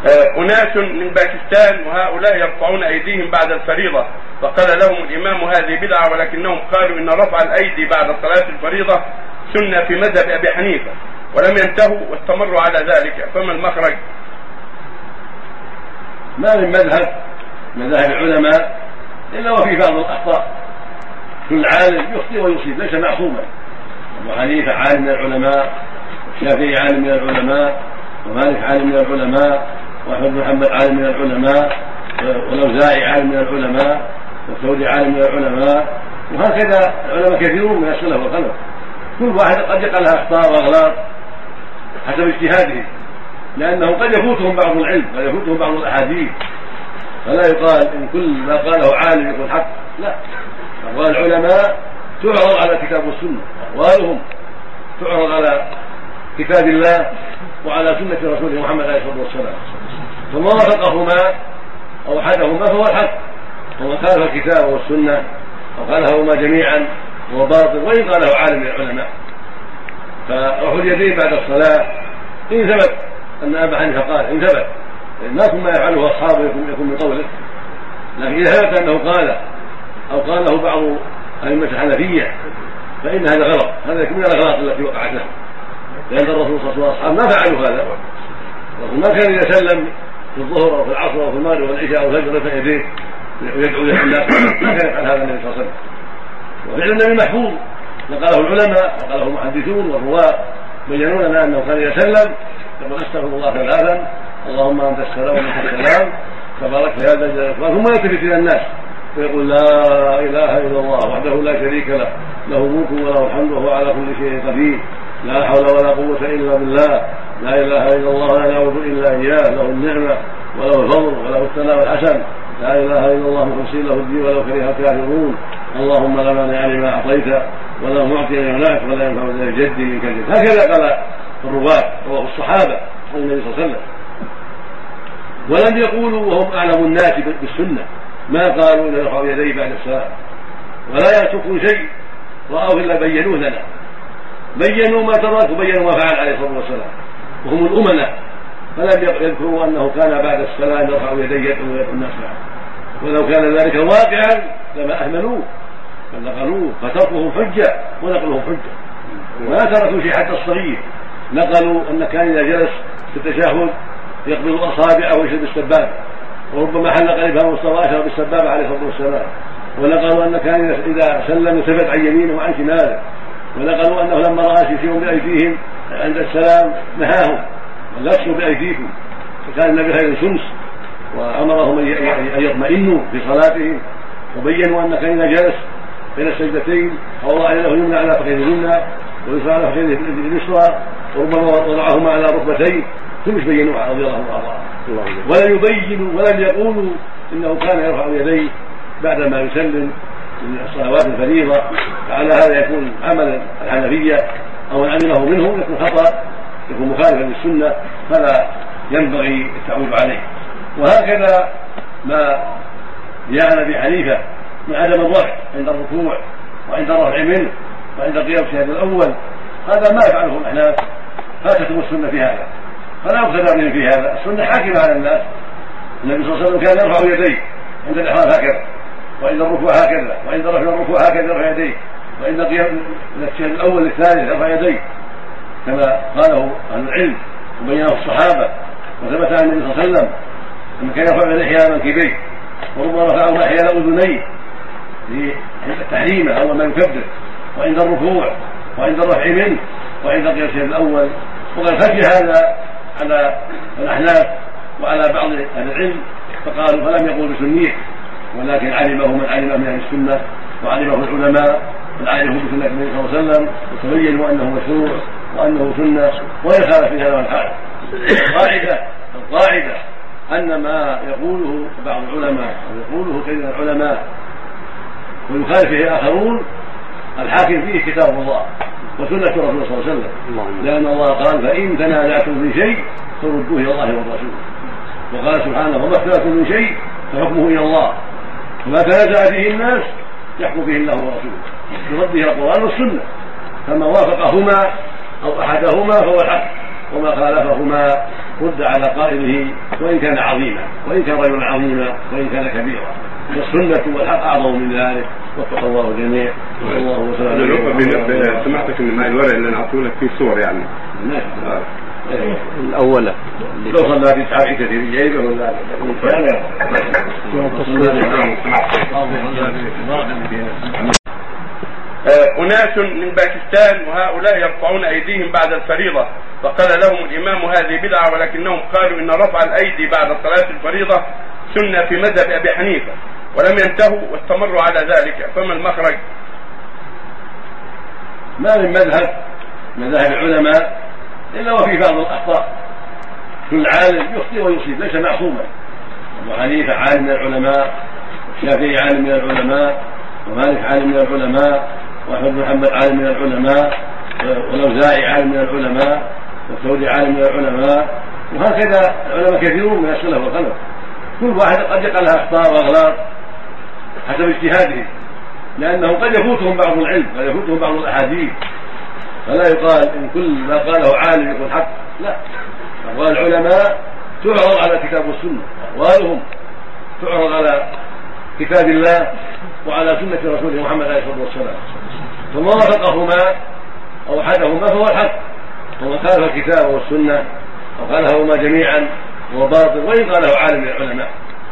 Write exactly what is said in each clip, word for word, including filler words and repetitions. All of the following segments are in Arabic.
أناس من باكستان وهؤلاء يرفعون أيديهم بعد الفريضة، فقال لهم الإمام هذه بدعة، ولكنهم قالوا إن رفع الأيدي بعد صلاة الفريضة سنة في مذهب أبي حنيفة، ولم ينتهوا واستمروا على ذلك، فما المخرج؟ ما من مذهب مذاهب العلماء إلا وفي بعض الأخطاء، كل عالم يخطئ ويصيب، ليس معصوما. أبو حنيفة عالم من العلماء، الشافعي عالم من العلماء، ومالك عالم من العلماء، وأحمد بن محمد عالم من العلماء، والأوزاعي عالم من العلماء، والثوري عالم من العلماء، وهكذا العلماء كثيرون من السلف والخلف، كل واحد قد يقع لها أخطاء وأغلاط حسب اجتهاده، لأنه قد يفوتهم بعض العلم، قد يفوتهم بعض الأحاديث، فلا يقال إن كل ما قاله عالم يكون حق، لا. أقوال العلماء تعرض على الكتاب والسنة، أقوالهم تعرض على كتاب الله وعلى سنة رسوله محمد عليه الصلاة والسلام، فما وافقهما أو أحدهما فهو الحق، ومن خالف الكتاب والسنة أو خالفهما جميعا هو باطل، وإن قاله عالم من العلماء. فرفع اليدين بعد الصلاة إن ثبت أن أبا حنيفة قال، إن ثبت، ما كل ما يفعله أصحابه يكون من قوله، لكن إذا ثبت أنه قال أو قاله بعض أئمة الحنفية فإن هذا غلط، هذا يكون من الأغلاط التي وقعت له، لأن الرسول صلى الله عليه وسلم ما فعلوا هذا. الرسول ما كان إذا سلم في الظهر أو في العصر أو في المغرب والعشاء أو الفجر رفع يديه ويدعو للناس، ما كان يفعل هذا النبي صلى الله عليه وسلم. وفعل النبي محفوظ، نقله العلماء وقاله المحدثون والرواة، بينوا لنا أنه كان إذا سلم يقول أستغفر الله ثلاثا، اللهم أنت السلام ومنك السلام تبارك يا ذا الجلال، ثم يلتفت إلى الناس ويقول لا إله إلا الله وحده لا شريك له، له الملك وله الحمد وهو على كل شيء قدير، لا حول ولا قوة إلا بالله، لا إله إلا الله لا نعبد إلا إياه، له النعمة وله الفضل وله الثناء الحسن، لا إله إلا الله مخلصين له الدين ولو كره الكافرون، اللهم لا مانع لما أعطيت ولا معطي لما منعت ولا ينفع ذا الجد منك الجد. هكذا قال الرواة رواه الصحابة عن النبي صلى الله عليه وسلم، ولم يقولوا وهم أعلم الناس بالسنة، ما قالوا إن يرفعوا يديه بعد الصلاة، ولا يتركوا شيء رأوه إلا بينوه لنا، بينوا ما ترك وبينوا ما فعل عليه الصلاة والسلام، وهم الأمناء، فلم يذكروا أنه كان بعد الصلاة يرفع يديه يدعو الناس معه، ولو كان ذلك واقعا لما أهملوه فنقلوه، فتركهم حجة ونقلهم حجة، ما تركوا شيء حتى الصغير، نقلوا أن كان إذا جلس في التشهد يقبض أصابعه ويشد السبابة، وربما حلق الإبهام واستوى أشهر بالسبابة عليه الصلاة والسلام، ونقلوا أن كان إذا سلم التفت عن يمينه وعن شماله، ونقلوا أنه لما رأى شيء بأيديهم عند السلام نهاهم ولبسوا بأيديكم، فكان النبي خير شمس وأمرهم أن يطمئنوا في صلاتهم، وبينوا أن كان إذا جلس بين السجدتين فوضع يده اليمنى على فخذه اليمنى واليسرى على فخذه اليسرى، وربما وضعهما على ركبتين، ثم بينوها رضي الله عنه، ولم يبينوا ولم يقولوا إنه كان يرفع يديه بعدما يسلم من الصلوات الفريضة، فعلى هذا يكون عمل الحنفية أو علمه منهم يكون خطأ، يكون مخالفا للسنة، فلا ينبغي التعويض عليه. وهكذا ما جاء أبي حنيفة من عدم الرفع عند الركوع وعند الرفع منه وعند القيام في هذا الأول، هذا ما يفعله الأحناف، فاتتهم السنة في هذا، فلا يقتدى بهم في هذا، السنة حاكمة على الناس. النبي صلى الله عليه وسلم كان يرفع يديه عند الإحرام هكذا، وعند الركوع هكذا، وعند رفع الركوع هكذا يرفع يديه، وعند القيام الشهر الأول الثاني يرفع يديه، كما قاله أهل العلم وبينه الصحابة، وثبت عن النبي صلى الله عليه وسلم أنه كان يرفع يديه حيال منكبيه، وربما رفعهما حيال أذنيه للتحريم أول ما يكبر، وعند الركوع وعند الرفع منه وعند القيام الشهر الأول. وقد خشي هذا على الأحناف وعلى بعض أهل العلم، فقالوا فلم يقول بسنيه، ولكن علمه من علم من أهل السنة وعلمه العلماء من علمه بسنة النبي صلى الله عليه وسلم، وتبينوا أنه مشروع وأنه سنة ولا خالف في هذا الحال. القاعدة القاعدة أن ما يقوله بعض العلماء أو يقوله كثير من العلماء ويخالف فيه آخرون، الحاكم فيه كتاب الله وسنة رسول الله صلى الله عليه وسلم، لأن الله قال فإن تنازعتم في شيء فردوه إلى الله والرسول، وقال سبحانه وما اختلفتم من شيء فحكمه إلى الله، وما تنازع فيه الناس يحكم به الله ورسوله برده القرآن والسنة، فما وافقهما أو أحدهما فهو الحق، وما خالفهما رد على قائله وإن كان عظيما، وإن كان رجلا عظيما، وإن كان كبيرا. والسنة والحق أعظم من ذلك. وفق الله الجميع. والله وسلم. سمعتك ان مع الورق اللي نعطيه لك فيه صور يعني نعم. الأولى لو صلى في ساعة كثير جيبه ولا أناس من باكستان وهؤلاء يرفعون أيديهم بعد الفريضة، فقال لهم الإمام هذه بدعة، ولكنهم قالوا إن رفع الأيدي بعد صلاة الفريضة سنة في مذهب أبي حنيفة، ولم ينتهوا واستمروا على ذلك، فما المخرج؟ ما من مذهب مذاهب العلماء إلا وفي بعض الأخطاء. كل عالم يخطئ ويصيب، ليس معصوما. أبو حنيفة عالم من العلماء، الشافعي عالم من العلماء، ومالك عالم من العلماء، وأحمد بن محمد عالم من العلماء، والأوزاعي عالم من العلماء، والثوري عالم من العلماء، وهكذا العلماء كثيرون من السلف والخلف. كل واحد قد يقع لها أخطاء وأغلاط حسب اجتهاده، لأنه قد يفوتهم بعض العلم، قد يفوتهم بعض الأحاديث، فلا يقال إن كل ما قاله عالم يكون حق، لا. أقوال العلماء تعرض على كتاب والسنة، أقوالهم تعرض على كتاب الله وعلى سنة رسوله محمد عليه الصلاة والسلام، فما وافقهما أو أحدهما فهو الحق، ومن خالف الكتاب والسنة أو خالفهما جميعا هو باطل، وإن قاله عالم من العلماء.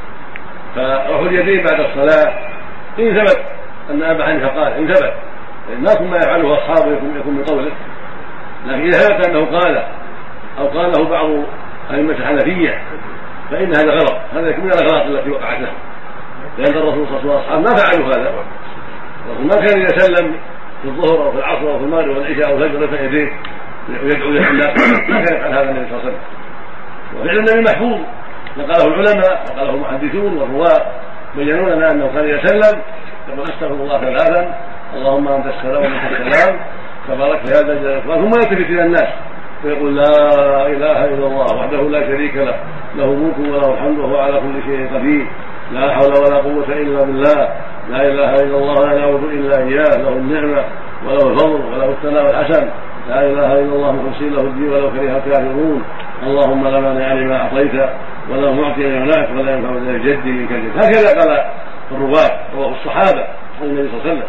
فرفع اليدين بعد الصلاة إن ثبت أن أبا حنيفة قال، إن ثبت، ما كل ما يفعله أصحابه يكون من قوله، لكن إذا ثبت أنه قال أو قاله بعض أئمة الحنفية فإن هذا غلط، هذا يكون من الأغلاط التي وقعت له، لأن الرسول صلى الله عليه وسلم ما فعلوا هذا. الرسول ما كان إذا سلم في الظهر أو في العصر أو في المغرب والعشاء أو الفجر رفع يديه ويدعو للناس، ما كان يفعل هذا النبي صلى الله عليه وسلم. وفعل النبي محفوظ، نقله العلماء وقاله المحدثون والرواة، بينوا لنا أنه كان إذا سلم يقول أستغفر الله ثلاثا، اللهم أنت السلام ومنك السلام، تبارك يا ذا الجلال والإكرام، ثم يلتفت إلى الناس ويقول لا إله إلا الله وحده لا شريك له، له الملك وله الحمد وهو على كل شيء قدير، لا حول ولا قوة إلا بالله، لا إله إلا الله لا نعبد إلا إياه، له النعمة وله الفضل وله الثناء الحسن، لا إله إلا الله مخلصين له الدين ولو كره الكافرون، اللهم لا مانع لما أعطيت ولا معطي لما منعت ولا ينفع ذا الجد منك الجد. هكذا قال الرواة رواه الصحابة عن النبي صلى الله عليه وسلم،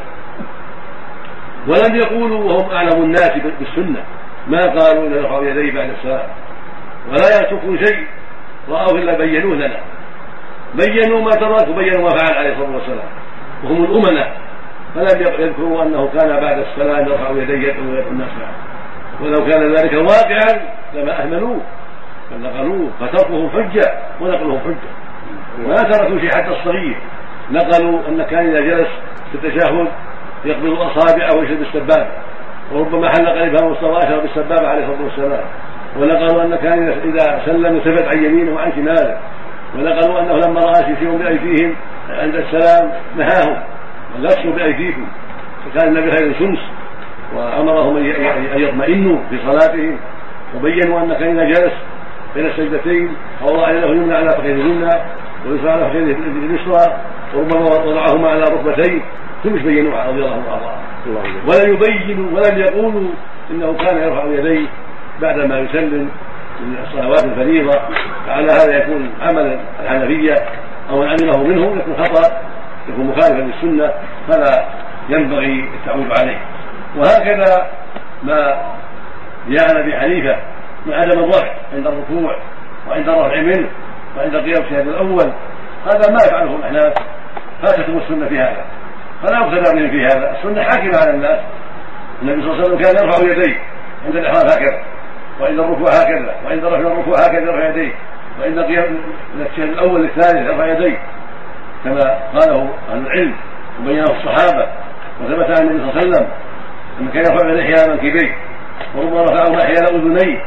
ولم يقولوا وهم أعلم الناس بالسنة، ما قالوا إن يرفعوا يديه بعد الصلاة، ولا يتركوا شيء رأوا إلا بينوه لنا، بينوا ما ترك وبينوا ما فعل عليه الصلاة والسلام، وهم الأمناء، فلم يذكروا أنه كان بعد الصلاة يرفع يديه يدعو الناس معه، ولو كان ذلك واقعا لما أهملوه فنقلوه، فتركهم حجة ونقلهم حجة، ما تركوا شيء حتى الصغير. نقلوا أن كان إذا جلس في التشهد يقبض أصابعه ويشد بالسبابة، وربما حلق الإبهام والصواشر بالسبابة عليه الصلاة والسلام. ونقلوا أن كان إذا سلم التفت عن يمينه وعن شماله. ونقلوا أنه لما رأى يشير بأيديهم عند السلام نهاهم ولبسوا بأيديكم، فكان النبي خير شمس وأمرهم أن يطمئنوا في صلاتهم. وبينوا أن كان إذا جلس بين السجدتين ووضع يده اليمنى على فخذه اليمنى ويسرى على فخذه اليسرى، وربما وضعهما على ركبتين، ثم بينوها رضي الله عنه. ولم يبينوا ولم يقولوا انه كان يرفع يديه بعدما يسلم من الصلوات الفريضه، فعلى هذا يكون عمل الحنفيه او من عمله منهم يكون خطا، يكون مخالفا للسنه، فلا ينبغي التعويض عليه. وهكذا ما جاء ابي حنيفه من عدم الرفع عند الركوع وعند الرفع منه وعند القيام في هذا الاول، هذا ما يفعله الاحناف، فاتتهم السنه في هذا، فلا يقتدى بهم في هذا. السنه حاكمه على الناس. النبي صلى الله عليه وسلم كان يرفع يديه عند الاحرام هكذا، وعند الركوع هكذا، وعند رفع الركوع هكذا يرفع يديه، وعند القيام الشهر الاول الثالث يرفع يديه، كما قاله اهل العلم وبينه الصحابه. وثبت عن النبي صلى الله عليه وسلم انه كان يرفع يديه حيال منكبيه، وربما رفعهما حيال اذنيه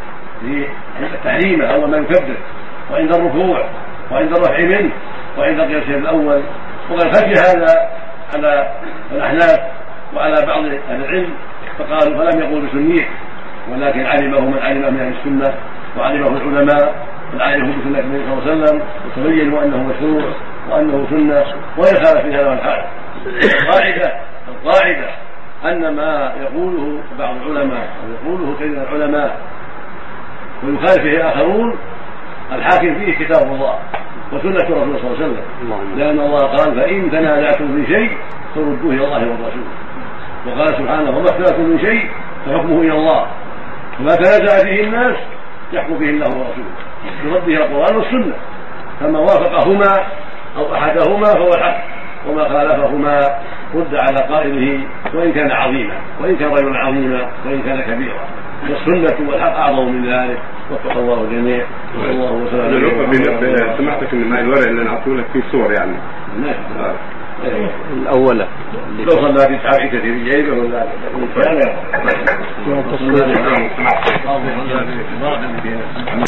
للتحريم او ما يكبر، وعند الركوع وعند الرفع منه وعند القيام الشهر الاول. وقد خشي هذا على الأحناف وعلى بعض أهل العلم، فقالوا فلم يقول بسنيه، ولكن علمه من علمه من أهل السنة وعلمه العلماء وعلمه بسنة النبي صلى الله عليه وسلم، وتبينوا أنه مشروع وأنه سنة ولا خالف في هذا الحال. القاعدة القاعدة أن ما يقوله بعض العلماء أو يقوله كثير من العلماء ويخالف فيه آخرون الحاكم فيه كتاب الله وسنة رسول الله صلى الله عليه وسلم، لأن الله قال فإن تنازعتم في شيء فردوه إلى الله والرسول، وقال سبحانه وما اختلفتم من شيء فحكمه إلى الله، فما تنازع فيه الناس يحكم به الله ورسوله برده القرآن والسنة، فما وافقهما أو أحدهما فهو الحق، وما خالفهما رد على قائله وإن كان عظيما، وإن كان رجلا عظيما، وإن كان كبيرا، والسنة والحق أعظم من ذلك. وفق الله الجميع. والله وسلم. سمعتك ان معي الورق اللي نعطيه لك فيه صور يعني. نعم. الأولى لو صلى في تسعة كثير جيبه ولا لا؟